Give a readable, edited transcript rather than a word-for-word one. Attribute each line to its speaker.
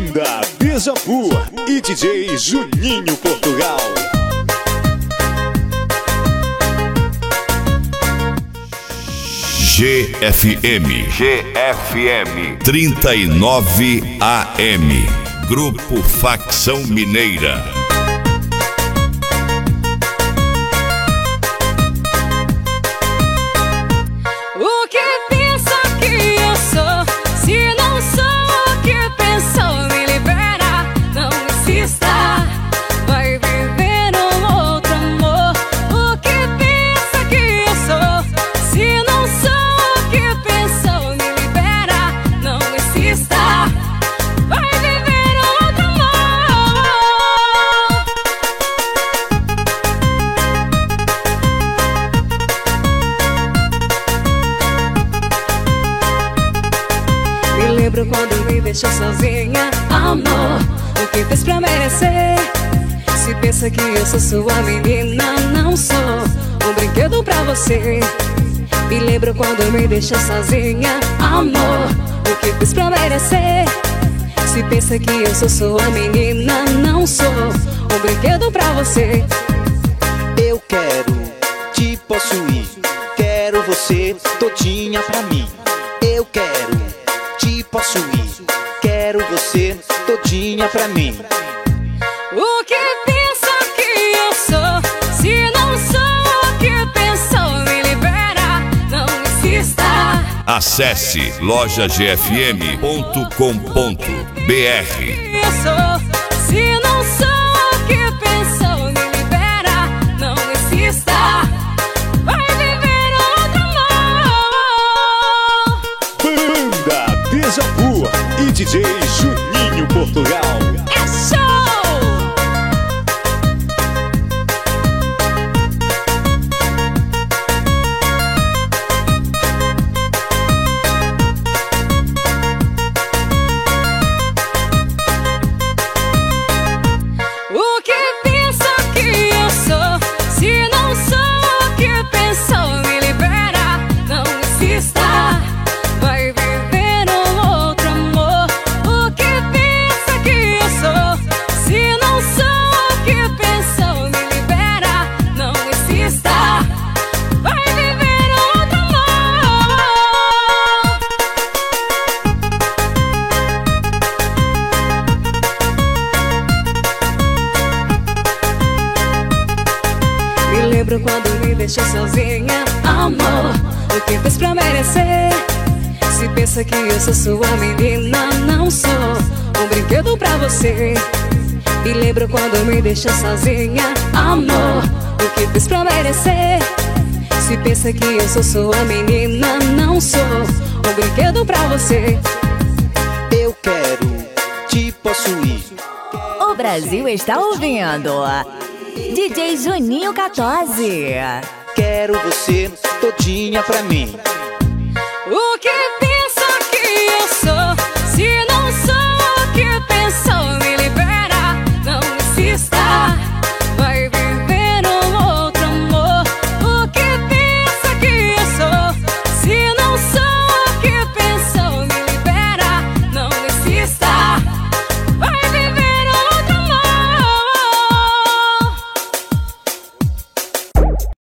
Speaker 1: Banda Deja Vu e DJ Juninho Portugal. GFM 39 AM, Grupo Facção Mineira.
Speaker 2: O que pensa que eu sou? Se não sou o que pensou, me libera, não insista. Vai viver um outro amor. O que pensa que eu sou? Se não sou o que pensou, me libera, não insista. Vai viver outro amor. Me lembro quando me deixou sozinha, amor. O que fez pra merecer? Se pensa que eu sou sua menina, não sou um brinquedo pra você. Me lembro quando me deixou sozinha, amor. O que fiz pra merecer? Se pensa que eu sou sua menina, não sou um brinquedo pra você.
Speaker 3: Eu quero te possuir, quero você todinha pra mim. Eu quero te possuir, quero você todinha pra mim.
Speaker 2: O que pensa que eu sou? Se não sou o que pensou, me libera, não insista.
Speaker 1: Acesse lojagfm.com.br.
Speaker 2: Eu sou, se não sou o que pensou, me libera, não insista. Vai viver outro amor.
Speaker 1: Banda Deja Vu e DJ Juninho Portugal.
Speaker 2: É show! O que pensa que eu sou? Se não sou o que pensou, me libera, não insista. Vai viver um outro amor. O que pensa que eu sou? Se não sou o que pensou, me libera, não insista. Vai viver outro amor. Me lembro quando me deixou sozinha, amor. O que fez pra merecer? Se pensa que eu sou sua menina, não sou um brinquedo pra você. Me lembro quando me deixou sozinha, amor. O que fez pra merecer? Se pensa que eu sou sua menina, não sou um brinquedo pra você.
Speaker 3: Eu quero te possuir.
Speaker 4: O Brasil está ouvindo DJ Juninho 14.
Speaker 3: Quero você todinha pra mim.
Speaker 2: O que